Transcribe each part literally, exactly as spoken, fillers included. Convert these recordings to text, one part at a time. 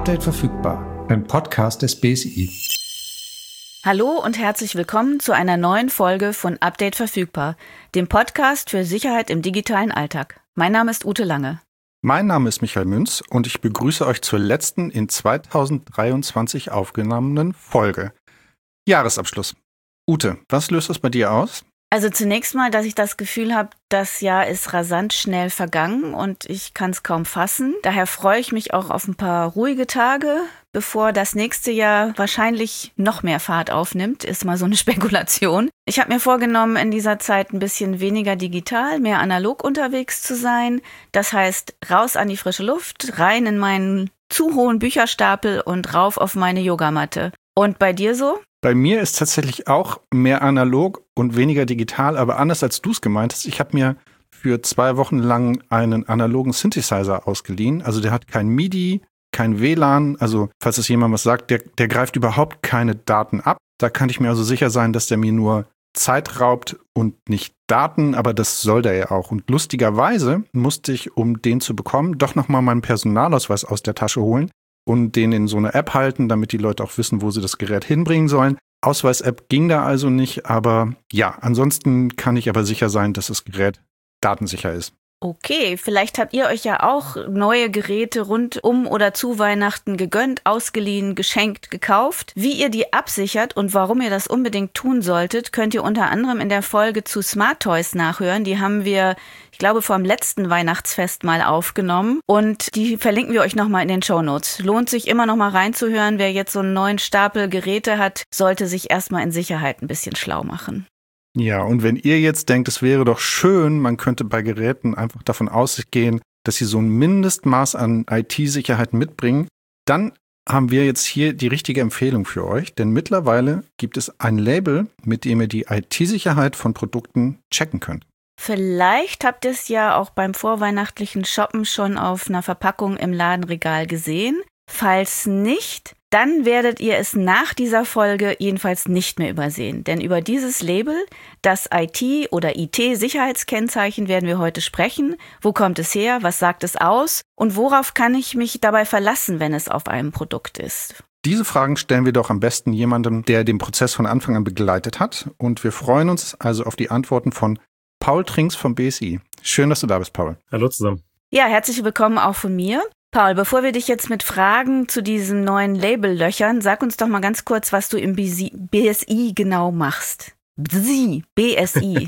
Update verfügbar, ein Podcast des B S I. Hallo und herzlich willkommen zu einer neuen Folge von Update verfügbar, dem Podcast für Sicherheit im digitalen Alltag. Mein Name ist Ute Lange. Mein Name ist Michael Münz und ich begrüße euch zur letzten in zweitausenddreiundzwanzig aufgenommenen Folge. Jahresabschluss. Ute, was löst das bei dir aus? Also zunächst mal, dass ich das Gefühl habe, das Jahr ist rasant schnell vergangen und ich kann es kaum fassen. Daher freue ich mich auch auf ein paar ruhige Tage, bevor das nächste Jahr wahrscheinlich noch mehr Fahrt aufnimmt, ist mal so eine Spekulation. Ich habe mir vorgenommen, in dieser Zeit ein bisschen weniger digital, mehr analog unterwegs zu sein. Das heißt, raus an die frische Luft, rein in meinen zu hohen Bücherstapel und rauf auf meine Yogamatte. Und bei dir so? Bei mir ist tatsächlich auch mehr analog und weniger digital, aber anders als du es gemeint hast. Ich habe mir für zwei Wochen lang einen analogen Synthesizer ausgeliehen. Also der hat kein MIDI, kein W L A N. Also falls es jemand was sagt, der, der greift überhaupt keine Daten ab. Da kann ich mir also sicher sein, dass der mir nur Zeit raubt und nicht Daten, aber das soll der ja auch. Und lustigerweise musste ich, um den zu bekommen, doch nochmal meinen Personalausweis aus der Tasche holen und den in so eine App halten, damit die Leute auch wissen, wo sie das Gerät hinbringen sollen. Ausweis-App ging da also nicht, aber ja, ansonsten kann ich aber sicher sein, dass das Gerät datensicher ist. Okay, vielleicht habt ihr euch ja auch neue Geräte rund um oder zu Weihnachten gegönnt, ausgeliehen, geschenkt, gekauft. Wie ihr die absichert und warum ihr das unbedingt tun solltet, könnt ihr unter anderem in der Folge zu Smart Toys nachhören. Die haben wir, ich glaube, vor dem letzten Weihnachtsfest mal aufgenommen und die verlinken wir euch nochmal in den Shownotes. Lohnt sich immer noch mal reinzuhören. Wer jetzt so einen neuen Stapel Geräte hat, sollte sich erstmal in Sicherheit ein bisschen schlau machen. Ja, und wenn ihr jetzt denkt, es wäre doch schön, man könnte bei Geräten einfach davon ausgehen, dass sie so ein Mindestmaß an I T-Sicherheit mitbringen, dann haben wir jetzt hier die richtige Empfehlung für euch, denn mittlerweile gibt es ein Label, mit dem ihr die I T-Sicherheit von Produkten checken könnt. Vielleicht habt ihr es ja auch beim vorweihnachtlichen Shoppen schon auf einer Verpackung im Ladenregal gesehen. Falls nicht, dann werdet ihr es nach dieser Folge jedenfalls nicht mehr übersehen. Denn über dieses Label, das I T- oder I T-Sicherheitskennzeichen, werden wir heute sprechen. Wo kommt es her? Was sagt es aus? Und worauf kann ich mich dabei verlassen, wenn es auf einem Produkt ist? Diese Fragen stellen wir doch am besten jemandem, der den Prozess von Anfang an begleitet hat. Und wir freuen uns also auf die Antworten von Paul Trinks vom B S I. Schön, dass du da bist, Paul. Hallo zusammen. Ja, herzlich willkommen auch von mir. Paul, bevor wir dich jetzt mit Fragen zu diesem neuen Label löchern, sag uns doch mal ganz kurz, was du im B S I genau machst. B S I.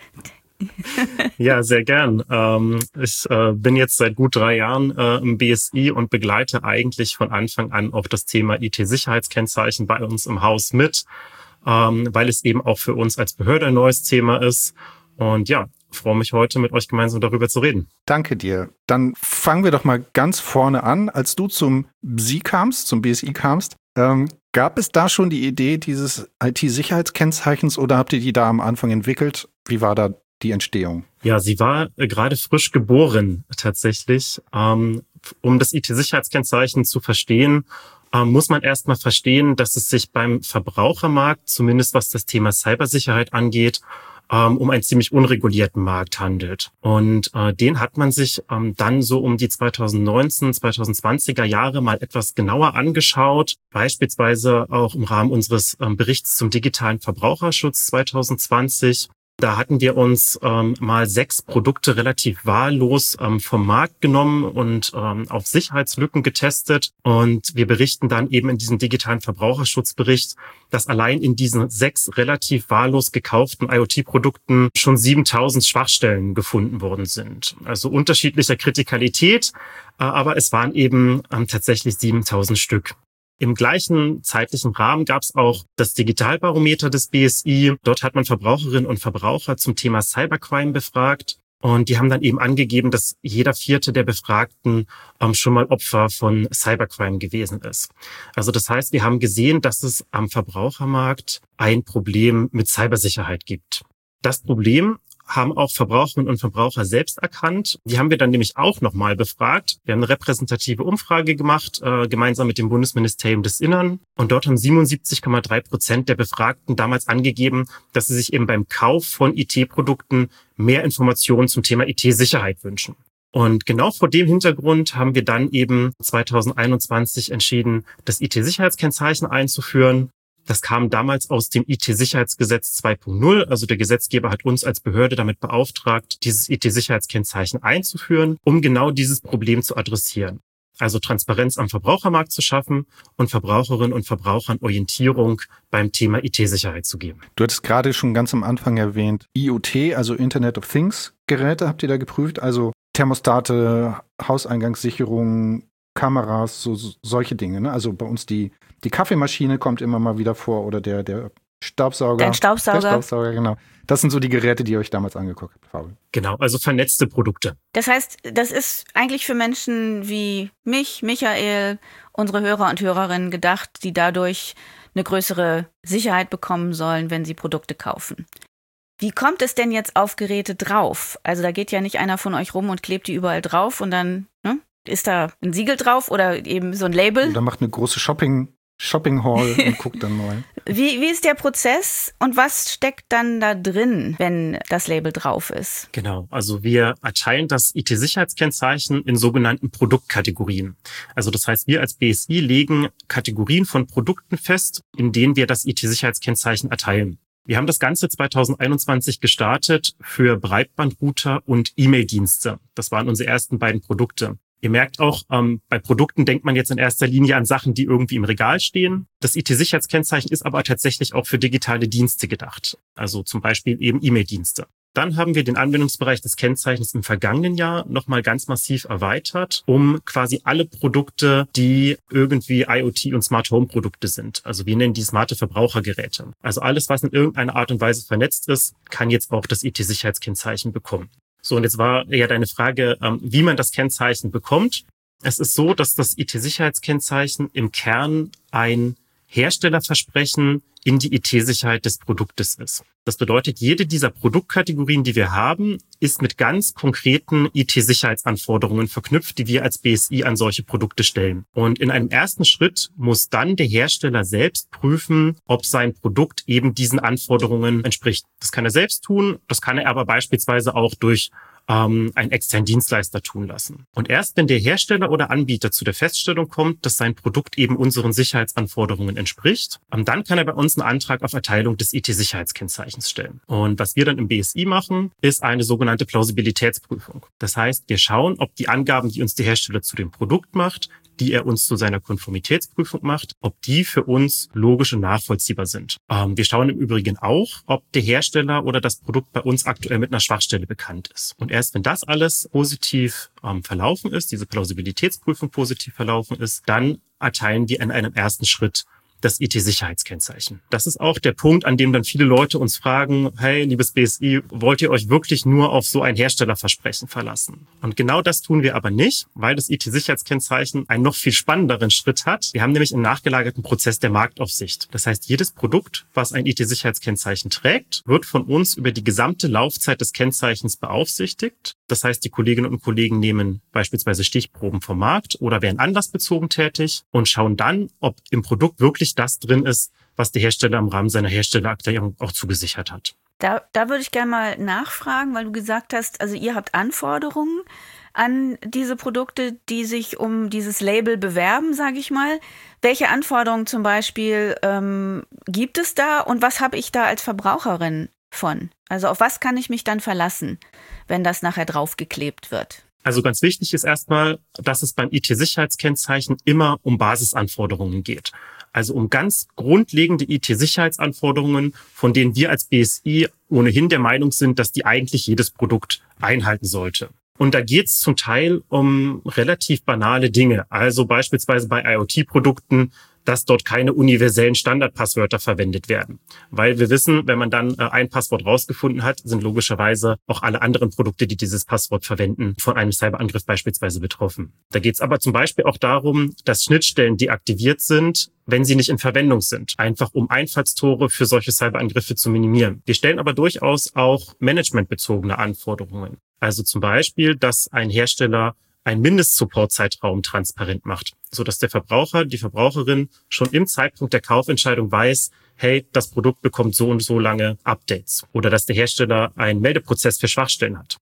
Ja, sehr gern. Ähm, ich äh, bin jetzt seit gut drei Jahren äh, im B S I und begleite eigentlich von Anfang an auch das Thema I T-Sicherheitskennzeichen bei uns im Haus mit, ähm, weil es eben auch für uns als Behörde ein neues Thema ist. Und ja, freue mich heute mit euch gemeinsam darüber zu reden. Danke dir. Dann fangen wir doch mal ganz vorne an. Als du zum B S I kamst, zum B S I kamst, ähm, gab es da schon die Idee dieses I T-Sicherheitskennzeichens oder habt ihr die da am Anfang entwickelt? Wie war da die Entstehung? Ja, sie war äh, gerade frisch geboren tatsächlich. Ähm, um das I T-Sicherheitskennzeichen zu verstehen, ähm, muss man erstmal verstehen, dass es sich beim Verbrauchermarkt, zumindest was das Thema Cybersicherheit angeht, ähm, um einen ziemlich unregulierten Markt handelt. Und äh, den hat man sich ähm, dann so um die zweitausendneunzehn, zweitausendzwanziger Jahre mal etwas genauer angeschaut, beispielsweise auch im Rahmen unseres ähm, Berichts zum digitalen Verbraucherschutz zweitausendzwanzig. Da hatten wir uns ähm, mal sechs Produkte relativ wahllos ähm, vom Markt genommen und ähm, auf Sicherheitslücken getestet. Und wir berichten dann eben in diesem digitalen Verbraucherschutzbericht, dass allein in diesen sechs relativ wahllos gekauften IoT-Produkten schon siebentausend Schwachstellen gefunden worden sind. Also unterschiedlicher Kritikalität, äh, aber es waren eben ähm, tatsächlich siebentausend Stück. Im gleichen zeitlichen Rahmen gab es auch das Digitalbarometer des B S I. Dort hat man Verbraucherinnen und Verbraucher zum Thema Cybercrime befragt. Und die haben dann eben angegeben, dass jeder Vierte der Befragten ähm, schon mal Opfer von Cybercrime gewesen ist. Also das heißt, wir haben gesehen, dass es am Verbrauchermarkt ein Problem mit Cybersicherheit gibt. Das Problem haben auch Verbraucherinnen und Verbraucher selbst erkannt. Die haben wir dann nämlich auch nochmal befragt. Wir haben eine repräsentative Umfrage gemacht, äh, gemeinsam mit dem Bundesministerium des Innern. Und dort haben siebenundsiebzig Komma drei Prozent der Befragten damals angegeben, dass sie sich eben beim Kauf von I T-Produkten mehr Informationen zum Thema I T-Sicherheit wünschen. Und genau vor dem Hintergrund haben wir dann eben zwanzig einundzwanzig entschieden, das I T-Sicherheitskennzeichen einzuführen. Das kam damals aus dem I T-Sicherheitsgesetz zwei Punkt null. Also der Gesetzgeber hat uns als Behörde damit beauftragt, dieses I T-Sicherheitskennzeichen einzuführen, um genau dieses Problem zu adressieren. Also Transparenz am Verbrauchermarkt zu schaffen und Verbraucherinnen und Verbrauchern Orientierung beim Thema I T-Sicherheit zu geben. Du hattest gerade schon ganz am Anfang erwähnt, I O T, also Internet of Things Geräte habt ihr da geprüft, also Thermostate, Hauseinggangssicherung, Kameras, so, so solche Dinge. Ne? Also bei uns die, die Kaffeemaschine kommt immer mal wieder vor oder der, der Staubsauger. Der Staubsauger. Der Staubsauger, genau. Das sind so die Geräte, die ihr euch damals angeguckt habt, Fabel. Genau, also vernetzte Produkte. Das heißt, das ist eigentlich für Menschen wie mich, Michael, unsere Hörer und Hörerinnen gedacht, die dadurch eine größere Sicherheit bekommen sollen, wenn sie Produkte kaufen. Wie kommt es denn jetzt auf Geräte drauf? Also da geht ja nicht einer von euch rum und klebt die überall drauf und dann ne, ist da ein Siegel drauf oder eben so ein Label. Und dann macht eine große Shopping Shopping Hall und guckt dann mal. Wie, wie ist der Prozess und was steckt dann da drin, wenn das Label drauf ist? Genau, also wir erteilen das I T-Sicherheitskennzeichen in sogenannten Produktkategorien. Also das heißt, wir als B S I legen Kategorien von Produkten fest, in denen wir das I T-Sicherheitskennzeichen erteilen. Wir haben das Ganze zwanzig einundzwanzig gestartet für Breitbandrouter und E-Mail-Dienste. Das waren unsere ersten beiden Produkte. Ihr merkt auch, ähm, bei Produkten denkt man jetzt in erster Linie an Sachen, die irgendwie im Regal stehen. Das I T-Sicherheitskennzeichen ist aber tatsächlich auch für digitale Dienste gedacht. Also zum Beispiel eben E-Mail-Dienste. Dann haben wir den Anwendungsbereich des Kennzeichens im vergangenen Jahr nochmal ganz massiv erweitert, um quasi alle Produkte, die irgendwie IoT- und Smart-Home-Produkte sind. Also wir nennen die smarte Verbrauchergeräte. Also alles, was in irgendeiner Art und Weise vernetzt ist, kann jetzt auch das I T-Sicherheitskennzeichen bekommen. So, und jetzt war ja deine Frage, wie man das Kennzeichen bekommt. Es ist so, dass das I T-Sicherheitskennzeichen im Kern ein Herstellerversprechen in die I T-Sicherheit des Produktes ist. Das bedeutet, jede dieser Produktkategorien, die wir haben, ist mit ganz konkreten I T-Sicherheitsanforderungen verknüpft, die wir als B S I an solche Produkte stellen. Und in einem ersten Schritt muss dann der Hersteller selbst prüfen, ob sein Produkt eben diesen Anforderungen entspricht. Das kann er selbst tun, das kann er aber beispielsweise auch durch ähm, einen externen Dienstleister tun lassen. Und erst wenn der Hersteller oder Anbieter zu der Feststellung kommt, dass sein Produkt eben unseren Sicherheitsanforderungen entspricht, ähm, dann kann er bei uns einen Antrag auf Erteilung des I T-Sicherheitskennzeichens stellen. Und was wir dann im B S I machen, ist eine sogenannte Plausibilitätsprüfung. Das heißt, wir schauen, ob die Angaben, die uns der Hersteller zu dem Produkt macht, die er uns zu seiner Konformitätsprüfung macht, ob die für uns logisch und nachvollziehbar sind. Ähm, wir schauen im Übrigen auch, ob der Hersteller oder das Produkt bei uns aktuell mit einer Schwachstelle bekannt ist. Und erst wenn das alles positiv ähm, verlaufen ist, diese Plausibilitätsprüfung positiv verlaufen ist, dann erteilen wir in einem ersten Schritt das I T-Sicherheitskennzeichen. Das ist auch der Punkt, an dem dann viele Leute uns fragen, hey, liebes B S I, wollt ihr euch wirklich nur auf so ein Herstellerversprechen verlassen? Und genau das tun wir aber nicht, weil das I T-Sicherheitskennzeichen einen noch viel spannenderen Schritt hat. Wir haben nämlich einen nachgelagerten Prozess der Marktaufsicht. Das heißt, jedes Produkt, was ein I T-Sicherheitskennzeichen trägt, wird von uns über die gesamte Laufzeit des Kennzeichens beaufsichtigt. Das heißt, die Kolleginnen und Kollegen nehmen beispielsweise Stichproben vom Markt oder werden anlassbezogen tätig und schauen dann, ob im Produkt wirklich das drin ist, was der Hersteller im Rahmen seiner Herstellererklärung auch zugesichert hat. Da, da würde ich gerne mal nachfragen, weil du gesagt hast, also ihr habt Anforderungen an diese Produkte, die sich um dieses Label bewerben, sage ich mal. Welche Anforderungen zum Beispiel ähm, gibt es da und was habe ich da als Verbraucherin von? Also auf was kann ich mich dann verlassen, wenn das nachher draufgeklebt wird? Also ganz wichtig ist erstmal, dass es beim I T-Sicherheitskennzeichen immer um Basisanforderungen geht. Also um ganz grundlegende I T-Sicherheitsanforderungen, von denen wir als B S I ohnehin der Meinung sind, dass die eigentlich jedes Produkt einhalten sollte. Und da geht es zum Teil um relativ banale Dinge. Also beispielsweise bei IoT-Produkten, dass dort keine universellen Standardpasswörter verwendet werden. Weil wir wissen, wenn man dann äh, ein Passwort rausgefunden hat, sind logischerweise auch alle anderen Produkte, die dieses Passwort verwenden, von einem Cyberangriff beispielsweise betroffen. Da geht es aber zum Beispiel auch darum, dass Schnittstellen deaktiviert sind, wenn sie nicht in Verwendung sind. Einfach um Einfallstore für solche Cyberangriffe zu minimieren. Wir stellen aber durchaus auch managementbezogene Anforderungen. Also zum Beispiel, dass ein Hersteller einen Mindestsupportzeitraum transparent macht, sodass der Verbraucher, die Verbraucherin schon im Zeitpunkt der Kaufentscheidung weiß, hey, das Produkt bekommt so und so lange Updates oder dass der Hersteller einen Meldeprozess für Schwachstellen hat.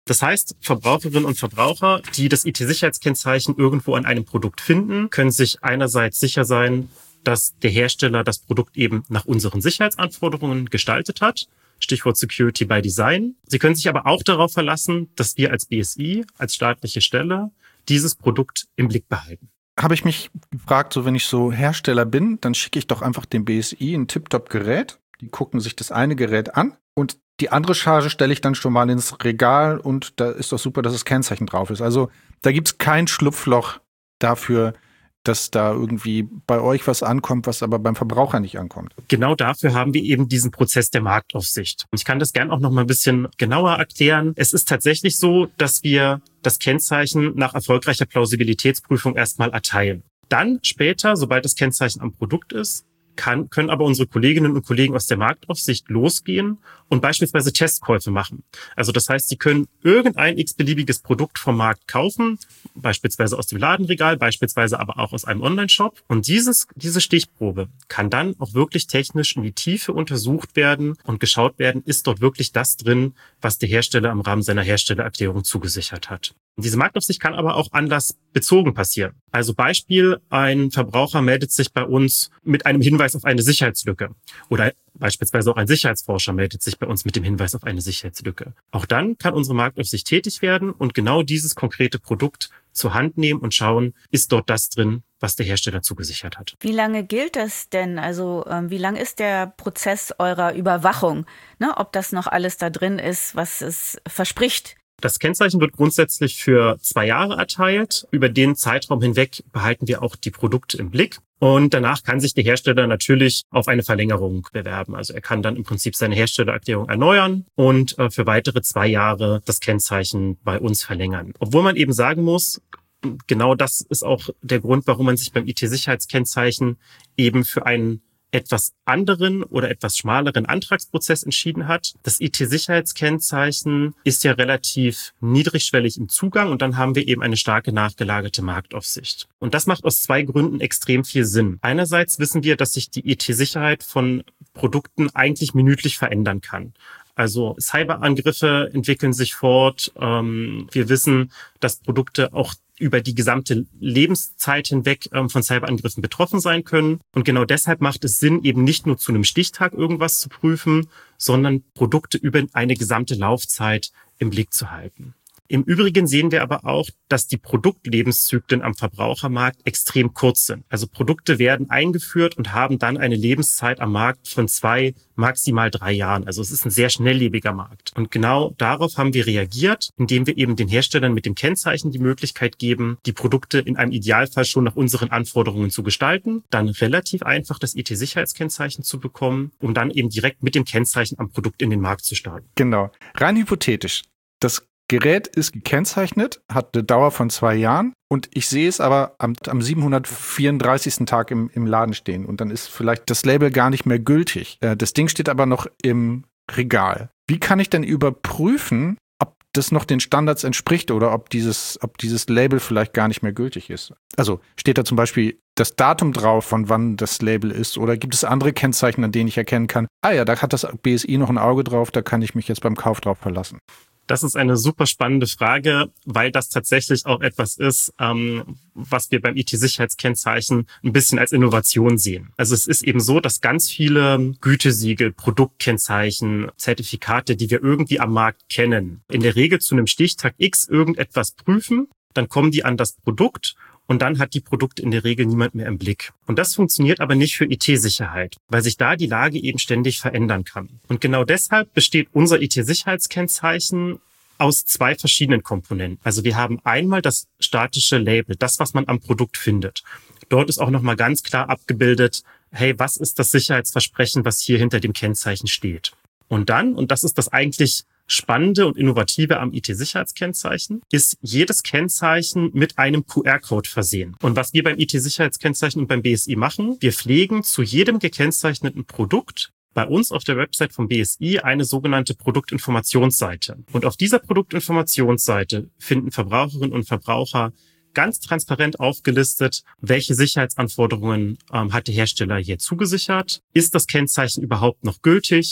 Das heißt, Verbraucherinnen und Verbraucher, die das I T-Sicherheitskennzeichen irgendwo an einem Produkt finden, können sich einerseits sicher sein, dass der Hersteller das Produkt eben nach unseren Sicherheitsanforderungen gestaltet hat. Stichwort Security by Design. Sie können sich aber auch darauf verlassen, dass wir als B S I, als staatliche Stelle, dieses Produkt im Blick behalten. Habe ich mich gefragt, so wenn ich so Hersteller bin, dann schicke ich doch einfach dem B S I ein Tip-Top-Gerät. Die gucken sich das eine Gerät an und die andere Charge stelle ich dann schon mal ins Regal und da ist doch super, dass das Kennzeichen drauf ist. Also da gibt es kein Schlupfloch dafür, dass da irgendwie bei euch was ankommt, was aber beim Verbraucher nicht ankommt. Genau dafür haben wir eben diesen Prozess der Marktaufsicht. Und ich kann das gern auch noch mal ein bisschen genauer erklären. Es ist tatsächlich so, dass wir das Kennzeichen nach erfolgreicher Plausibilitätsprüfung erstmal erteilen. Dann später, sobald das Kennzeichen am Produkt ist, Kann, können aber unsere Kolleginnen und Kollegen aus der Marktaufsicht losgehen und beispielsweise Testkäufe machen. Also das heißt, sie können irgendein x-beliebiges Produkt vom Markt kaufen, beispielsweise aus dem Ladenregal, beispielsweise aber auch aus einem Online-Shop. Und dieses, diese Stichprobe kann dann auch wirklich technisch in die Tiefe untersucht werden und geschaut werden, ist dort wirklich das drin, was der Hersteller im Rahmen seiner Herstellererklärung zugesichert hat. Und diese Marktaufsicht kann aber auch anlassbezogen passieren. Also Beispiel, ein Verbraucher meldet sich bei uns mit einem Hinweis auf eine Sicherheitslücke. Oder beispielsweise auch ein Sicherheitsforscher meldet sich bei uns mit dem Hinweis auf eine Sicherheitslücke. Auch dann kann unsere Marktaufsicht tätig werden und genau dieses konkrete Produkt zur Hand nehmen und schauen, ist dort das drin, was der Hersteller zugesichert hat. Wie lange gilt das denn? Also ähm, wie lang ist der Prozess eurer Überwachung? Ne, ob das noch alles da drin ist, was es verspricht? Das Kennzeichen wird grundsätzlich für zwei Jahre erteilt. Über den Zeitraum hinweg behalten wir auch die Produkte im Blick. Und danach kann sich der Hersteller natürlich auf eine Verlängerung bewerben. Also er kann dann im Prinzip seine Herstellererklärung erneuern und äh, für weitere zwei Jahre das Kennzeichen bei uns verlängern. Obwohl man eben sagen muss, genau das ist auch der Grund, warum man sich beim I T-Sicherheitskennzeichen eben für einen etwas anderen oder etwas schmaleren Antragsprozess entschieden hat. Das I T-Sicherheitskennzeichen ist ja relativ niedrigschwellig im Zugang und dann haben wir eben eine starke nachgelagerte Marktaufsicht. Und das macht aus zwei Gründen extrem viel Sinn. Einerseits wissen wir, dass sich die I T-Sicherheit von Produkten eigentlich minütlich verändern kann. Also Cyberangriffe entwickeln sich fort. Ähm, wir wissen, dass Produkte auch über die gesamte Lebenszeit hinweg ähm, von Cyberangriffen betroffen sein können. Und genau deshalb macht es Sinn, eben nicht nur zu einem Stichtag irgendwas zu prüfen, sondern Produkte über eine gesamte Laufzeit im Blick zu halten. Im Übrigen sehen wir aber auch, dass die Produktlebenszyklen am Verbrauchermarkt extrem kurz sind. Also Produkte werden eingeführt und haben dann eine Lebenszeit am Markt von zwei, maximal drei Jahren. Also es ist ein sehr schnelllebiger Markt. Und genau darauf haben wir reagiert, indem wir eben den Herstellern mit dem Kennzeichen die Möglichkeit geben, die Produkte in einem Idealfall schon nach unseren Anforderungen zu gestalten, dann relativ einfach das I T-Sicherheitskennzeichen zu bekommen, um dann eben direkt mit dem Kennzeichen am Produkt in den Markt zu starten. Genau. Rein hypothetisch. Das Gerät ist gekennzeichnet, hat eine Dauer von zwei Jahren und ich sehe es aber am, am siebenhundertvierunddreißigsten Tag im, im Laden stehen und dann ist vielleicht das Label gar nicht mehr gültig. Äh, das Ding steht aber noch im Regal. Wie kann ich denn überprüfen, ob das noch den Standards entspricht oder ob dieses, ob dieses Label vielleicht gar nicht mehr gültig ist? Also steht da zum Beispiel das Datum drauf, von wann das Label ist, oder gibt es andere Kennzeichen, an denen ich erkennen kann, ah ja, da hat das B S I noch ein Auge drauf, da kann ich mich jetzt beim Kauf drauf verlassen? Das ist eine super spannende Frage, weil das tatsächlich auch etwas ist, ähm, was wir beim I T-Sicherheitskennzeichen ein bisschen als Innovation sehen. Also es ist eben so, dass ganz viele Gütesiegel, Produktkennzeichen, Zertifikate, die wir irgendwie am Markt kennen, in der Regel zu einem Stichtag X irgendetwas prüfen, dann kommen die an das Produkt und dann hat die Produkte in der Regel niemand mehr im Blick. Und das funktioniert aber nicht für I T-Sicherheit, weil sich da die Lage eben ständig verändern kann. Und genau deshalb besteht unser I T-Sicherheitskennzeichen aus zwei verschiedenen Komponenten. Also wir haben einmal das statische Label, das, was man am Produkt findet. Dort ist auch nochmal ganz klar abgebildet, hey, was ist das Sicherheitsversprechen, was hier hinter dem Kennzeichen steht? Und dann, und das ist das eigentlich Spannende und Innovative am I T-Sicherheitskennzeichen, ist jedes Kennzeichen mit einem Q R-Code versehen. Und was wir beim I T-Sicherheitskennzeichen und beim B S I machen, wir pflegen zu jedem gekennzeichneten Produkt bei uns auf der Website vom B S I eine sogenannte Produktinformationsseite. Und auf dieser Produktinformationsseite finden Verbraucherinnen und Verbraucher ganz transparent aufgelistet, welche Sicherheitsanforderungen ähm, hat der Hersteller hier zugesichert. Ist das Kennzeichen überhaupt noch gültig?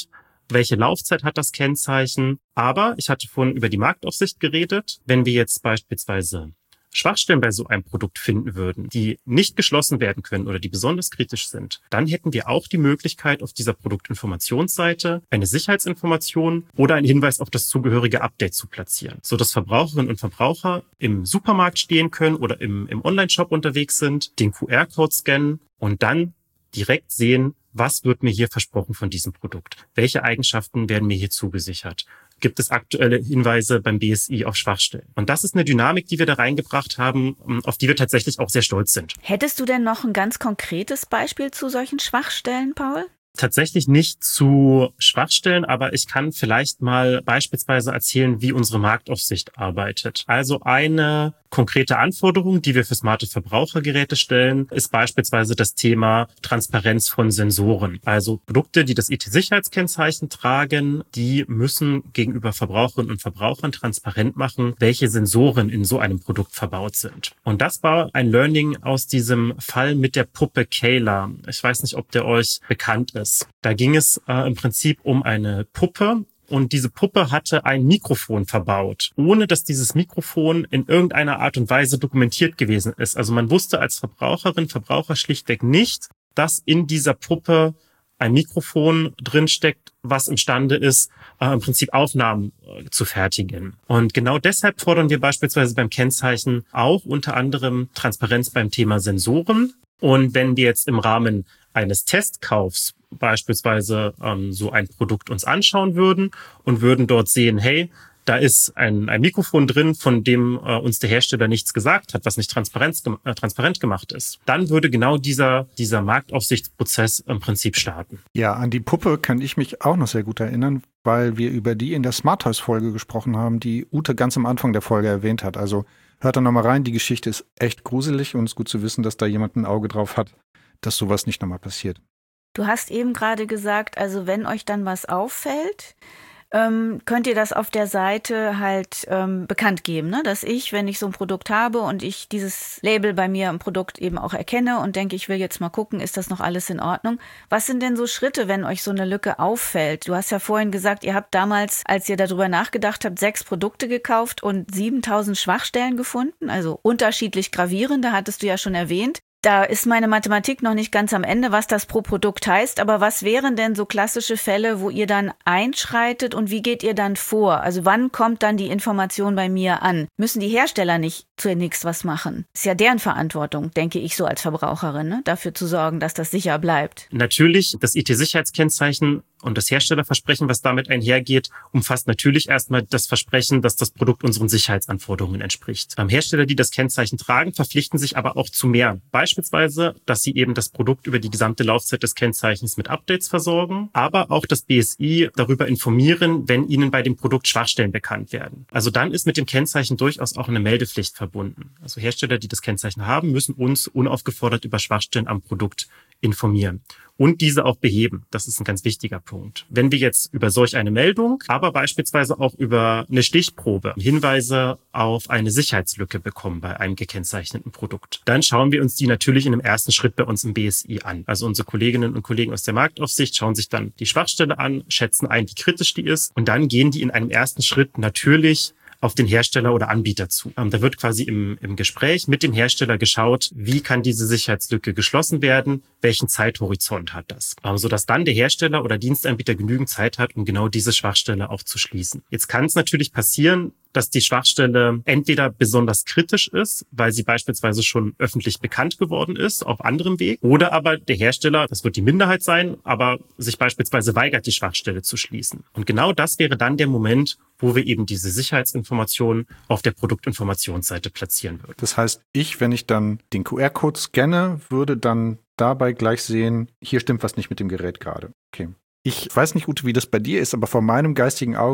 welche Laufzeit hat das Kennzeichen. Aber ich hatte vorhin über die Marktaufsicht geredet. Wenn wir jetzt beispielsweise Schwachstellen bei so einem Produkt finden würden, die nicht geschlossen werden können oder die besonders kritisch sind, dann hätten wir auch die Möglichkeit, auf dieser Produktinformationsseite eine Sicherheitsinformation oder einen Hinweis auf das zugehörige Update zu platzieren, sodass Verbraucherinnen und Verbraucher im Supermarkt stehen können oder im, im Online-Shop unterwegs sind, den Q R-Code scannen und dann direkt sehen, was wird mir hier versprochen von diesem Produkt? Welche Eigenschaften werden mir hier zugesichert? Gibt es aktuelle Hinweise beim B S I auf Schwachstellen? Und das ist eine Dynamik, die wir da reingebracht haben, auf die wir tatsächlich auch sehr stolz sind. Hättest du denn noch ein ganz konkretes Beispiel zu solchen Schwachstellen, Paul? Tatsächlich nicht zu Schwachstellen, aber ich kann vielleicht mal beispielsweise erzählen, wie unsere Marktaufsicht arbeitet. Also eine konkrete Anforderung, die wir für smarte Verbrauchergeräte stellen, ist beispielsweise das Thema Transparenz von Sensoren. Also Produkte, die das I T-Sicherheitskennzeichen tragen, die müssen gegenüber Verbraucherinnen und Verbrauchern transparent machen, welche Sensoren in so einem Produkt verbaut sind. Und das war ein Learning aus diesem Fall mit der Puppe Kayla. Ich weiß nicht, ob der euch bekannt ist. Da ging es äh, im Prinzip um eine Puppe, und diese Puppe hatte ein Mikrofon verbaut, ohne dass dieses Mikrofon in irgendeiner Art und Weise dokumentiert gewesen ist. Also man wusste als Verbraucherin, Verbraucher schlichtweg nicht, dass in dieser Puppe ein Mikrofon drinsteckt, was imstande ist, äh, im Prinzip Aufnahmen äh, zu fertigen. Und genau deshalb fordern wir beispielsweise beim Kennzeichen auch unter anderem Transparenz beim Thema Sensoren. Und wenn wir jetzt im Rahmen eines Testkaufs beispielsweise ähm, so ein Produkt uns anschauen würden und würden dort sehen, hey, da ist ein, ein Mikrofon drin, von dem äh, uns der Hersteller nichts gesagt hat, was nicht transparent, äh, transparent gemacht ist, dann würde genau dieser, dieser Marktaufsichtsprozess im Prinzip starten. Ja, an die Puppe kann ich mich auch noch sehr gut erinnern, weil wir über die in der Smart Toys-Folge gesprochen haben, die Ute ganz am Anfang der Folge erwähnt hat. Also hört da nochmal rein, die Geschichte ist echt gruselig und es ist gut zu wissen, dass da jemand ein Auge drauf hat, dass sowas nicht nochmal passiert. Du hast eben gerade gesagt, also wenn euch dann was auffällt, ähm, könnt ihr das auf der Seite halt ähm, bekannt geben, ne? Dass ich, wenn ich so ein Produkt habe und ich dieses Label bei mir im Produkt eben auch erkenne und denke, ich will jetzt mal gucken, ist das noch alles in Ordnung? Was sind denn so Schritte, wenn euch so eine Lücke auffällt? Du hast ja vorhin gesagt, ihr habt damals, als ihr darüber nachgedacht habt, sechs Produkte gekauft und siebentausend Schwachstellen gefunden, also unterschiedlich gravierende, hattest du ja schon erwähnt. Da ist meine Mathematik noch nicht ganz am Ende, was das pro Produkt heißt. Aber was wären denn so klassische Fälle, wo ihr dann einschreitet und wie geht ihr dann vor? Also wann kommt dann die Information bei mir an? Müssen die Hersteller nicht zunächst was machen? Ist ja deren Verantwortung, denke ich so als Verbraucherin, ne? Dafür zu sorgen, dass das sicher bleibt. Natürlich, das I T-Sicherheitskennzeichen und das Herstellerversprechen, was damit einhergeht, umfasst natürlich erstmal das Versprechen, dass das Produkt unseren Sicherheitsanforderungen entspricht. Beim Hersteller, die das Kennzeichen tragen, verpflichten sich aber auch zu mehr. Beispielsweise, dass sie eben das Produkt über die gesamte Laufzeit des Kennzeichens mit Updates versorgen, aber auch das B S I darüber informieren, wenn ihnen bei dem Produkt Schwachstellen bekannt werden. Also dann ist mit dem Kennzeichen durchaus auch eine Meldepflicht verbunden. Also Hersteller, die das Kennzeichen haben, müssen uns unaufgefordert über Schwachstellen am Produkt informieren und diese auch beheben. Das ist ein ganz wichtiger Punkt. Wenn wir jetzt über solch eine Meldung, aber beispielsweise auch über eine Stichprobe Hinweise auf eine Sicherheitslücke bekommen bei einem gekennzeichneten Produkt, dann schauen wir uns die natürlich in einem ersten Schritt bei uns im B S I an. Also unsere Kolleginnen und Kollegen aus der Marktaufsicht schauen sich dann die Schwachstelle an, schätzen ein, wie kritisch die ist und dann gehen die in einem ersten Schritt natürlich auf den Hersteller oder Anbieter zu. Ähm, da wird quasi im, im Gespräch mit dem Hersteller geschaut, wie kann diese Sicherheitslücke geschlossen werden, welchen Zeithorizont hat das, ähm, sodass dann der Hersteller oder Dienstanbieter genügend Zeit hat, um genau diese Schwachstelle auch zu schließen. Jetzt kann es natürlich passieren, dass die Schwachstelle entweder besonders kritisch ist, weil sie beispielsweise schon öffentlich bekannt geworden ist, auf anderem Weg, oder aber der Hersteller, das wird die Minderheit sein, aber sich beispielsweise weigert, die Schwachstelle zu schließen. Und genau das wäre dann der Moment, wo wir eben diese Sicherheitsinformationen auf der Produktinformationsseite platzieren würden. Das heißt, ich, wenn ich dann den Q R-Code scanne, würde dann dabei gleich sehen, hier stimmt was nicht mit dem Gerät gerade. Okay. Ich weiß nicht, Ute, wie das bei dir ist, aber vor meinem geistigen Auge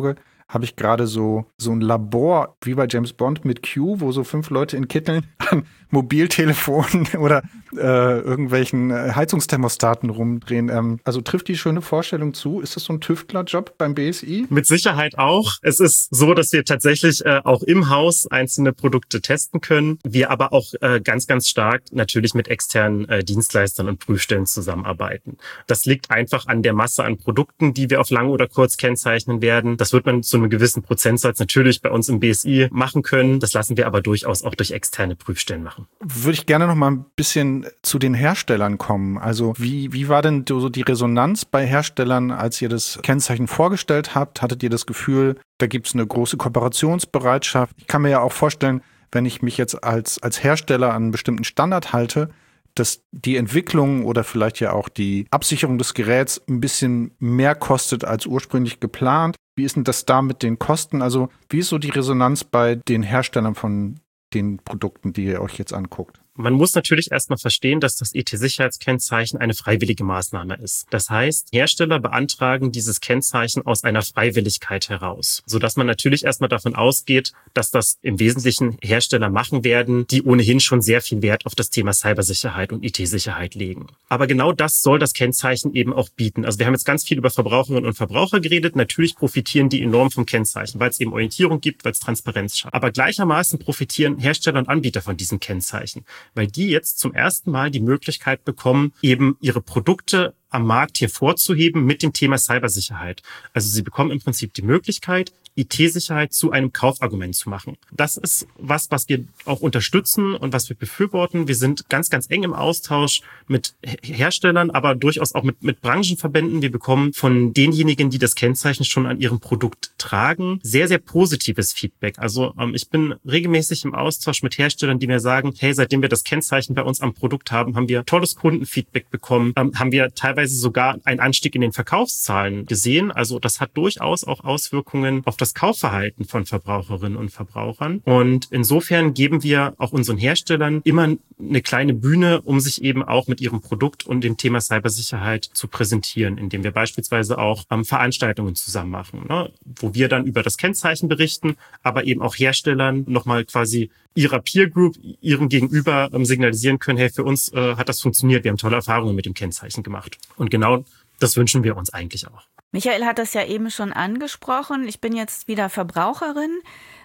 habe ich gerade so, so ein Labor wie bei James Bond mit Q, wo so fünf Leute in Kitteln an Mobiltelefonen oder äh, irgendwelchen Heizungsthermostaten rumdrehen. Ähm, also trifft die schöne Vorstellung zu? Ist das so ein Tüftlerjob beim B S I? Mit Sicherheit auch. Es ist so, dass wir tatsächlich äh, auch im Haus einzelne Produkte testen können. Wir aber auch äh, ganz, ganz stark natürlich mit externen äh, Dienstleistern und Prüfstellen zusammenarbeiten. Das liegt einfach an der Masse an Produkten, die wir auf lang oder kurz kennzeichnen werden. Das wird man zu einem gewissen Prozentsatz natürlich bei uns im B S I machen können. Das lassen wir aber durchaus auch durch externe Prüfstellen machen. Würde ich gerne noch mal ein bisschen zu den Herstellern kommen. Also wie, wie war denn so die Resonanz bei Herstellern, als ihr das Kennzeichen vorgestellt habt? Hattet ihr das Gefühl, da gibt es eine große Kooperationsbereitschaft? Ich kann mir ja auch vorstellen, wenn ich mich jetzt als, als Hersteller an einen bestimmten Standard halte, dass die Entwicklung oder vielleicht ja auch die Absicherung des Geräts ein bisschen mehr kostet als ursprünglich geplant. Wie ist denn das da mit den Kosten? Also wie ist so die Resonanz bei den Herstellern von den Produkten, die ihr euch jetzt anguckt? Man muss natürlich erstmal verstehen, dass das I T-Sicherheitskennzeichen eine freiwillige Maßnahme ist. Das heißt, Hersteller beantragen dieses Kennzeichen aus einer Freiwilligkeit heraus, sodass man natürlich erstmal davon ausgeht, dass das im Wesentlichen Hersteller machen werden, die ohnehin schon sehr viel Wert auf das Thema Cybersicherheit und I T-Sicherheit legen. Aber genau das soll das Kennzeichen eben auch bieten. Also wir haben jetzt ganz viel über Verbraucherinnen und Verbraucher geredet. Natürlich profitieren die enorm vom Kennzeichen, weil es eben Orientierung gibt, weil es Transparenz schafft. Aber gleichermaßen profitieren Hersteller und Anbieter von diesem Kennzeichen, weil die jetzt zum ersten Mal die Möglichkeit bekommen, eben ihre Produkte am Markt hier vorzuheben mit dem Thema Cybersicherheit. Also sie bekommen im Prinzip die Möglichkeit, I T-Sicherheit zu einem Kaufargument zu machen. Das ist was, was wir auch unterstützen und was wir befürworten. Wir sind ganz, ganz eng im Austausch mit Herstellern, aber durchaus auch mit, mit Branchenverbänden. Wir bekommen von denjenigen, die das Kennzeichen schon an ihrem Produkt tragen, sehr, sehr positives Feedback. Also ähm, ich bin regelmäßig im Austausch mit Herstellern, die mir sagen, hey, seitdem wir das Kennzeichen bei uns am Produkt haben, haben wir tolles Kundenfeedback bekommen, ähm, haben wir teilweise sogar einen Anstieg in den Verkaufszahlen gesehen. Also das hat durchaus auch Auswirkungen auf das Kaufverhalten von Verbraucherinnen und Verbrauchern. Und insofern geben wir auch unseren Herstellern immer eine kleine Bühne, um sich eben auch mit ihrem Produkt und dem Thema Cybersicherheit zu präsentieren, indem wir beispielsweise auch ähm, Veranstaltungen zusammen machen, ne, wo wir dann über das Kennzeichen berichten, aber eben auch Herstellern nochmal quasi ihrer Peer Group, ihrem Gegenüber ähm, signalisieren können, hey, für uns äh, hat das funktioniert, wir haben tolle Erfahrungen mit dem Kennzeichen gemacht. Und genau das wünschen wir uns eigentlich auch. Michael hat das ja eben schon angesprochen. Ich bin jetzt wieder Verbraucherin.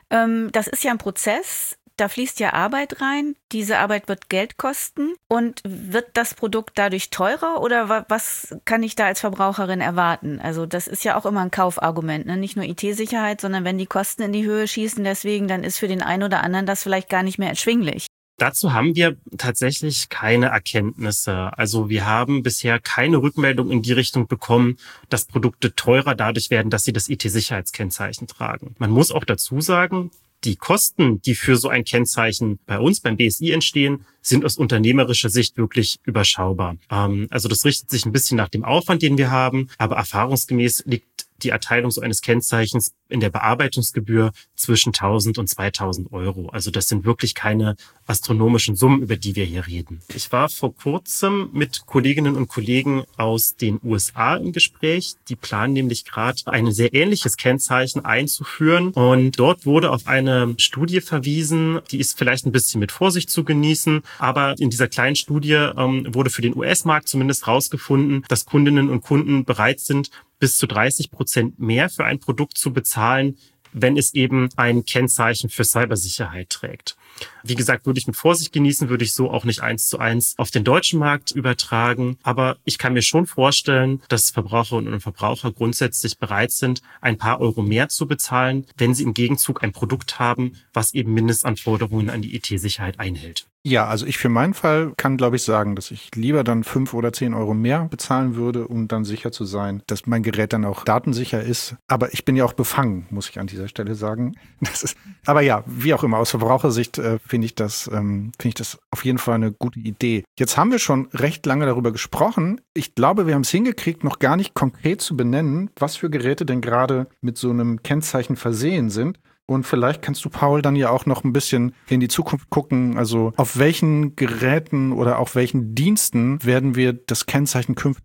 Das ist ja ein Prozess. Da fließt ja Arbeit rein. Diese Arbeit wird Geld kosten. Und wird das Produkt dadurch teurer oder was kann ich da als Verbraucherin erwarten? Also das ist ja auch immer ein Kaufargument, ne? Nicht nur I T-Sicherheit, sondern wenn die Kosten in die Höhe schießen, deswegen, dann ist für den einen oder anderen das vielleicht gar nicht mehr erschwinglich. Dazu haben wir tatsächlich keine Erkenntnisse. Also wir haben bisher keine Rückmeldung in die Richtung bekommen, dass Produkte teurer dadurch werden, dass sie das I T-Sicherheitskennzeichen tragen. Man muss auch dazu sagen, die Kosten, die für so ein Kennzeichen bei uns beim B S I entstehen, sind aus unternehmerischer Sicht wirklich überschaubar. Ähm, also das richtet sich ein bisschen nach dem Aufwand, den wir haben, aber erfahrungsgemäß liegt die Erteilung so eines Kennzeichens in der Bearbeitungsgebühr zwischen tausend und zweitausend Euro. Also das sind wirklich keine astronomischen Summen, über die wir hier reden. Ich war vor kurzem mit Kolleginnen und Kollegen aus den U S A im Gespräch. Die planen nämlich gerade ein sehr ähnliches Kennzeichen einzuführen. Und dort wurde auf eine Studie verwiesen, die ist vielleicht ein bisschen mit Vorsicht zu genießen. Aber in dieser kleinen Studie ähm, wurde für den U S-Markt zumindest rausgefunden, dass Kundinnen und Kunden bereit sind, bis zu dreißig Prozent mehr für ein Produkt zu bezahlen, wenn es eben ein Kennzeichen für Cybersicherheit trägt. Wie gesagt, würde ich mit Vorsicht genießen, würde ich so auch nicht eins zu eins auf den deutschen Markt übertragen. Aber ich kann mir schon vorstellen, dass Verbraucherinnen und Verbraucher grundsätzlich bereit sind, ein paar Euro mehr zu bezahlen, wenn sie im Gegenzug ein Produkt haben, was eben Mindestanforderungen an die I T-Sicherheit einhält. Ja, also ich für meinen Fall kann, glaube ich, sagen, dass ich lieber dann fünf oder zehn Euro mehr bezahlen würde, um dann sicher zu sein, dass mein Gerät dann auch datensicher ist. Aber ich bin ja auch befangen, muss ich an dieser Stelle sagen. Das ist, aber ja, wie auch immer, aus Verbrauchersicht äh, finde ich das, ähm, finde ich das auf jeden Fall eine gute Idee. Jetzt haben wir schon recht lange darüber gesprochen. Ich glaube, wir haben es hingekriegt, noch gar nicht konkret zu benennen, was für Geräte denn gerade mit so einem Kennzeichen versehen sind. Und vielleicht kannst du, Paul, dann ja auch noch ein bisschen in die Zukunft gucken. Also auf welchen Geräten oder auf welchen Diensten werden wir das Kennzeichen künftig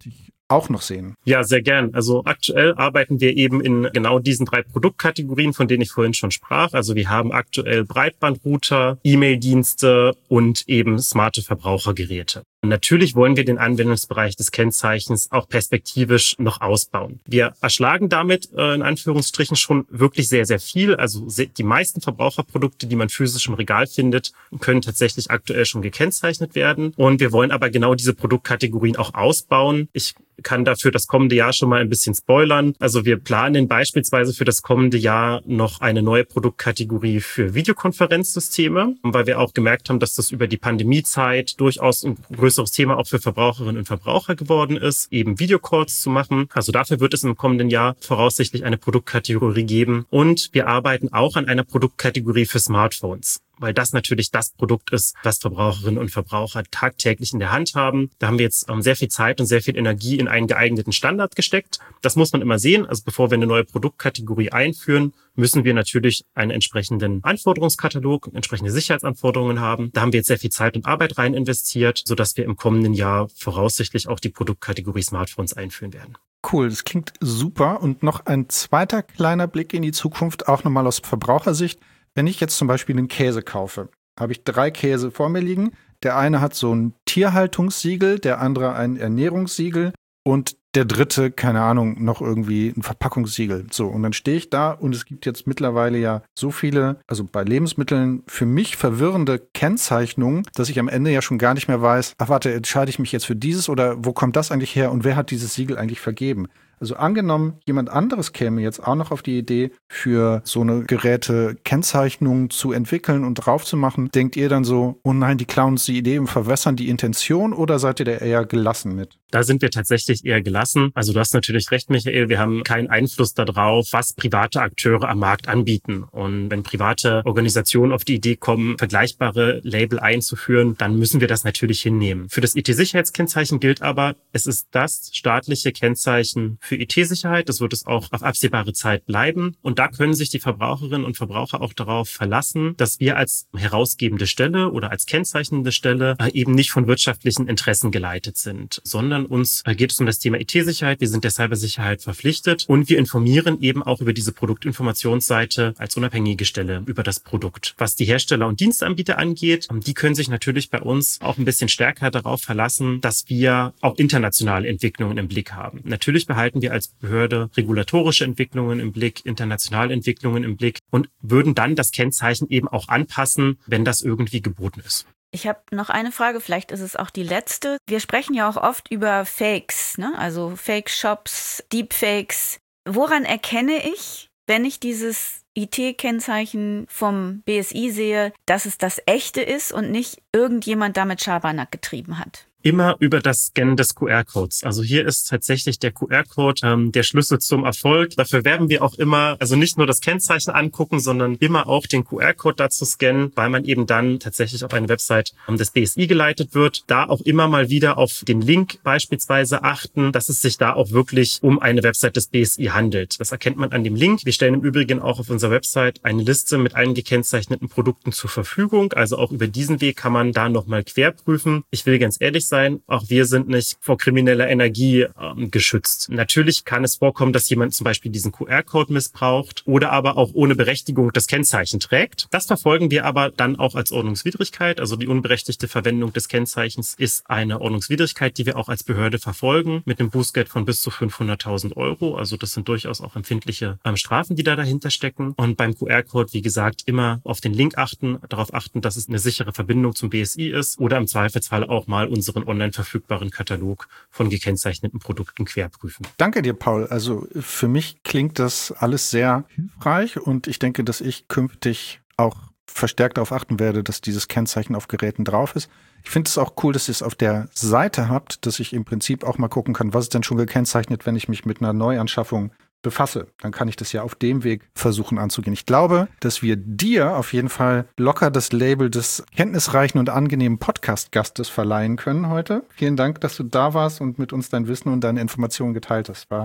auch noch sehen? Ja, sehr gern. Also aktuell arbeiten wir eben in genau diesen drei Produktkategorien, von denen ich vorhin schon sprach. Also wir haben aktuell Breitbandrouter, E-Mail-Dienste und eben smarte Verbrauchergeräte. Und natürlich wollen wir den Anwendungsbereich des Kennzeichens auch perspektivisch noch ausbauen. Wir erschlagen damit äh, in Anführungsstrichen schon wirklich sehr, sehr viel. Also sehr, die meisten Verbraucherprodukte, die man physisch im Regal findet, können tatsächlich aktuell schon gekennzeichnet werden. Und wir wollen aber genau diese Produktkategorien auch ausbauen. Ich kann dafür das kommende Jahr schon mal ein bisschen spoilern. Also wir planen beispielsweise für das kommende Jahr noch eine neue Produktkategorie für Videokonferenzsysteme, weil wir auch gemerkt haben, dass das über die Pandemiezeit durchaus ein größeres Thema auch für Verbraucherinnen und Verbraucher geworden ist, eben Videocalls zu machen. Also dafür wird es im kommenden Jahr voraussichtlich eine Produktkategorie geben. Und wir arbeiten auch an einer Produktkategorie für Smartphones, weil das natürlich das Produkt ist, was Verbraucherinnen und Verbraucher tagtäglich in der Hand haben. Da haben wir jetzt ähm, sehr viel Zeit und sehr viel Energie in einen geeigneten Standard gesteckt. Das muss man immer sehen. Also bevor wir eine neue Produktkategorie einführen, müssen wir natürlich einen entsprechenden Anforderungskatalog, entsprechende Sicherheitsanforderungen haben. Da haben wir jetzt sehr viel Zeit und Arbeit rein investiert, sodass wir im kommenden Jahr voraussichtlich auch die Produktkategorie Smartphones einführen werden. Cool, das klingt super. Und noch ein zweiter kleiner Blick in die Zukunft, auch nochmal aus Verbrauchersicht. Wenn ich jetzt zum Beispiel einen Käse kaufe, habe ich drei Käse vor mir liegen. Der eine hat so ein Tierhaltungssiegel, der andere ein Ernährungssiegel und der dritte, keine Ahnung, noch irgendwie ein Verpackungssiegel. So, und dann stehe ich da und es gibt jetzt mittlerweile ja so viele, also bei Lebensmitteln für mich verwirrende Kennzeichnungen, dass ich am Ende ja schon gar nicht mehr weiß, ach warte, entscheide ich mich jetzt für dieses oder wo kommt das eigentlich her und wer hat dieses Siegel eigentlich vergeben? Also angenommen, jemand anderes käme jetzt auch noch auf die Idee, für so eine Geräte-Kennzeichnung zu entwickeln und drauf zu machen. Denkt ihr dann so, oh nein, die klauen uns die Idee und verwässern die Intention oder seid ihr da eher gelassen mit? Da sind wir tatsächlich eher gelassen. Also du hast natürlich recht, Michael, wir haben keinen Einfluss darauf, was private Akteure am Markt anbieten. Und wenn private Organisationen auf die Idee kommen, vergleichbare Label einzuführen, dann müssen wir das natürlich hinnehmen. Für das I T-Sicherheitskennzeichen gilt aber, es ist das staatliche Kennzeichen für I T-Sicherheit. Das wird es auch auf absehbare Zeit bleiben. Und da können sich die Verbraucherinnen und Verbraucher auch darauf verlassen, dass wir als herausgebende Stelle oder als kennzeichnende Stelle eben nicht von wirtschaftlichen Interessen geleitet sind, sondern uns geht es um das Thema I T-Sicherheit. Wir sind der Cybersicherheit verpflichtet und wir informieren eben auch über diese Produktinformationsseite als unabhängige Stelle über das Produkt. Was die Hersteller und Dienstanbieter angeht, die können sich natürlich bei uns auch ein bisschen stärker darauf verlassen, dass wir auch internationale Entwicklungen im Blick haben. Natürlich behalten wir als Behörde regulatorische Entwicklungen im Blick, internationale Entwicklungen im Blick und würden dann das Kennzeichen eben auch anpassen, wenn das irgendwie geboten ist. Ich habe noch eine Frage, vielleicht ist es auch die letzte. Wir sprechen ja auch oft über Fakes, ne? Also Fake-Shops, Deepfakes. Woran erkenne ich, wenn ich dieses I T-Kennzeichen vom B S I sehe, dass es das echte ist und nicht irgendjemand damit Schabernack getrieben hat? Immer über das Scannen des Q R-Codes. Also hier ist tatsächlich der Q R-Code ähm, der Schlüssel zum Erfolg. Dafür werben wir auch immer, also nicht nur das Kennzeichen angucken, sondern immer auch den Q R-Code dazu scannen, weil man eben dann tatsächlich auf eine Website ähm, des B S I geleitet wird. Da auch immer mal wieder auf den Link beispielsweise achten, dass es sich da auch wirklich um eine Website des B S I handelt. Das erkennt man an dem Link. Wir stellen im Übrigen auch auf unserer Website eine Liste mit allen gekennzeichneten Produkten zur Verfügung. Also auch über diesen Weg kann man da nochmal querprüfen. Ich will ganz ehrlich sein, auch wir sind nicht vor krimineller Energie ähm, geschützt. Natürlich kann es vorkommen, dass jemand zum Beispiel diesen Q R-Code missbraucht oder aber auch ohne Berechtigung das Kennzeichen trägt. Das verfolgen wir aber dann auch als Ordnungswidrigkeit. Also die unberechtigte Verwendung des Kennzeichens ist eine Ordnungswidrigkeit, die wir auch als Behörde verfolgen mit einem Bußgeld von bis zu fünfhunderttausend Euro. Also das sind durchaus auch empfindliche ähm, Strafen, die da dahinter stecken. Und beim Q R-Code, wie gesagt, immer auf den Link achten, darauf achten, dass es eine sichere Verbindung zum B S I ist oder im Zweifelsfall auch mal unseren online verfügbaren Katalog von gekennzeichneten Produkten querprüfen. Danke dir, Paul. Also für mich klingt das alles sehr hilfreich und ich denke, dass ich künftig auch verstärkt darauf achten werde, dass dieses Kennzeichen auf Geräten drauf ist. Ich finde es auch cool, dass ihr es auf der Seite habt, dass ich im Prinzip auch mal gucken kann, was ist denn schon gekennzeichnet, wenn ich mich mit einer Neuanschaffung befasse. Dann kann ich das ja auf dem Weg versuchen anzugehen. Ich glaube, dass wir dir auf jeden Fall locker das Label des kenntnisreichen und angenehmen Podcast-Gastes verleihen können heute. Vielen Dank, dass du da warst und mit uns dein Wissen und deine Informationen geteilt hast. War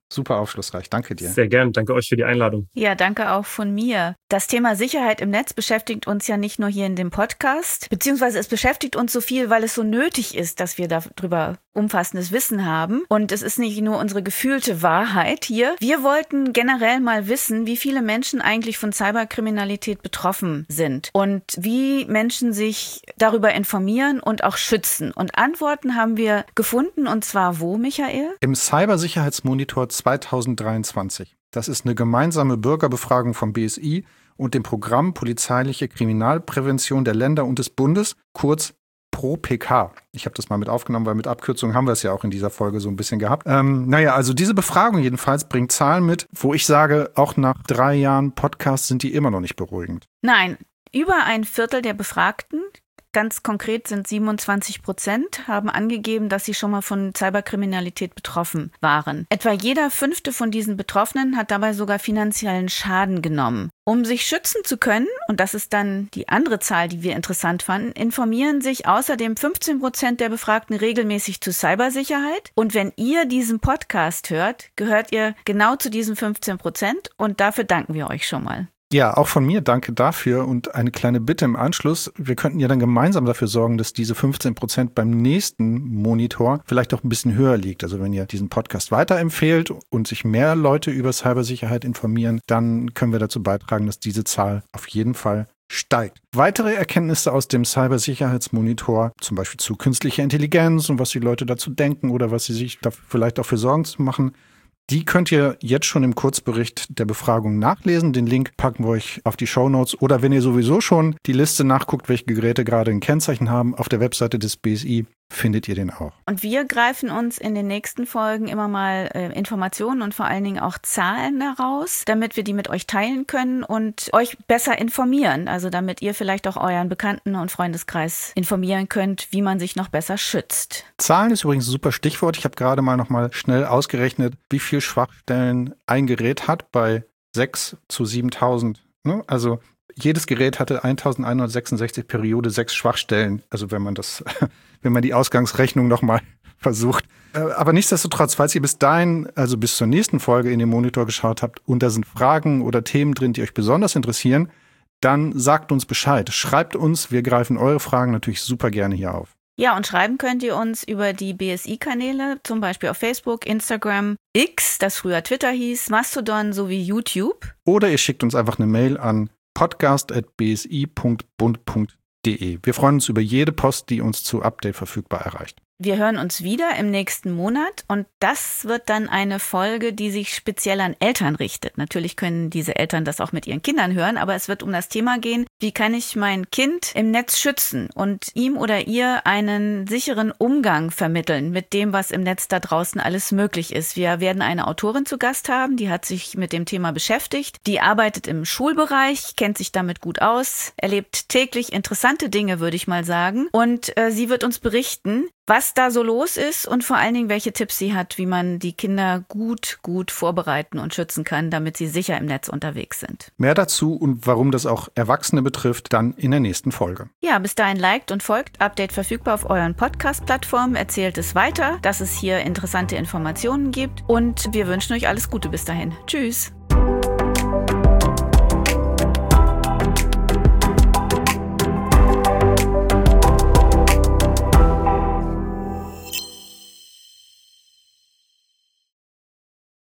super aufschlussreich. Danke dir. Sehr gern. Danke euch für die Einladung. Ja, danke auch von mir. Das Thema Sicherheit im Netz beschäftigt uns ja nicht nur hier in dem Podcast, beziehungsweise es beschäftigt uns so viel, weil es so nötig ist, dass wir darüber umfassendes Wissen haben. Und es ist nicht nur unsere gefühlte Wahrheit hier. Wir wollten generell mal wissen, wie viele Menschen eigentlich von Cyberkriminalität betroffen sind und wie Menschen sich darüber informieren und auch schützen. Und Antworten haben wir gefunden, und zwar wo, Michael? Im Cybersicherheitsmonitor zwanzig dreiundzwanzig. Das ist eine gemeinsame Bürgerbefragung vom B S I und dem Programm Polizeiliche Kriminalprävention der Länder und des Bundes, kurz Pro P K. Ich habe das mal mit aufgenommen, weil mit Abkürzungen haben wir es ja auch in dieser Folge so ein bisschen gehabt. Ähm, naja, also diese Befragung jedenfalls bringt Zahlen mit, wo ich sage, auch nach drei Jahren Podcast sind die immer noch nicht beruhigend. Nein, über ein Viertel der Befragten, ganz konkret sind siebenundzwanzig Prozent, haben angegeben, dass sie schon mal von Cyberkriminalität betroffen waren. Etwa jeder fünfte von diesen Betroffenen hat dabei sogar finanziellen Schaden genommen. Um sich schützen zu können, und das ist dann die andere Zahl, die wir interessant fanden, informieren sich außerdem fünfzehn Prozent der Befragten regelmäßig zu Cybersicherheit. Und wenn ihr diesen Podcast hört, gehört ihr genau zu diesen fünfzehn Prozent und dafür danken wir euch schon mal. Ja, auch von mir danke dafür und eine kleine Bitte im Anschluss. Wir könnten ja dann gemeinsam dafür sorgen, dass diese fünfzehn Prozent beim nächsten Monitor vielleicht auch ein bisschen höher liegt. Also wenn ihr diesen Podcast weiterempfehlt und sich mehr Leute über Cybersicherheit informieren, dann können wir dazu beitragen, dass diese Zahl auf jeden Fall steigt. Weitere Erkenntnisse aus dem Cybersicherheitsmonitor, zum Beispiel zu künstlicher Intelligenz und was die Leute dazu denken oder was sie sich da vielleicht auch für Sorgen zu machen, die könnt ihr jetzt schon im Kurzbericht der Befragung nachlesen. Den Link packen wir euch auf die Shownotes. Oder wenn ihr sowieso schon die Liste nachguckt, welche Geräte gerade ein Kennzeichen haben, auf der Webseite des B S I findet ihr den auch. Und wir greifen uns in den nächsten Folgen immer mal äh, Informationen und vor allen Dingen auch Zahlen heraus, damit wir die mit euch teilen können und euch besser informieren. Also damit ihr vielleicht auch euren Bekannten- und Freundeskreis informieren könnt, wie man sich noch besser schützt. Zahlen ist übrigens ein super Stichwort. Ich habe gerade mal noch mal schnell ausgerechnet, wie viel Schwachstellen ein Gerät hat bei sechs zu siebentausend. Ne? Also jedes Gerät hatte eintausendeinhundertsechsundsechzig Periode sechs Schwachstellen. Also wenn man das, wenn man die Ausgangsrechnung noch mal versucht. Aber nichtsdestotrotz, falls ihr bis dahin, also bis zur nächsten Folge in den Monitor geschaut habt und da sind Fragen oder Themen drin, die euch besonders interessieren, dann sagt uns Bescheid. Schreibt uns, wir greifen eure Fragen natürlich super gerne hier auf. Ja, und schreiben könnt ihr uns über die B S I-Kanäle, zum Beispiel auf Facebook, Instagram, X, das früher Twitter hieß, Mastodon sowie YouTube. Oder ihr schickt uns einfach eine Mail an podcast at b s i punkt bund punkt d e. Wir freuen uns über jede Post, die uns zu Update verfügbar erreicht. Wir hören uns wieder im nächsten Monat und das wird dann eine Folge, die sich speziell an Eltern richtet. Natürlich können diese Eltern das auch mit ihren Kindern hören, aber es wird um das Thema gehen, wie kann ich mein Kind im Netz schützen und ihm oder ihr einen sicheren Umgang vermitteln mit dem, was im Netz da draußen alles möglich ist. Wir werden eine Autorin zu Gast haben, die hat sich mit dem Thema beschäftigt, die arbeitet im Schulbereich, kennt sich damit gut aus, erlebt täglich interessante Dinge, würde ich mal sagen, und äh, sie wird uns berichten, was da so los ist und vor allen Dingen, welche Tipps sie hat, wie man die Kinder gut, gut vorbereiten und schützen kann, damit sie sicher im Netz unterwegs sind. Mehr dazu und warum das auch Erwachsene betrifft, dann in der nächsten Folge. Ja, bis dahin liked und folgt. Update verfügbar auf euren Podcast-Plattformen. Erzählt es weiter, dass es hier interessante Informationen gibt und wir wünschen euch alles Gute bis dahin. Tschüss.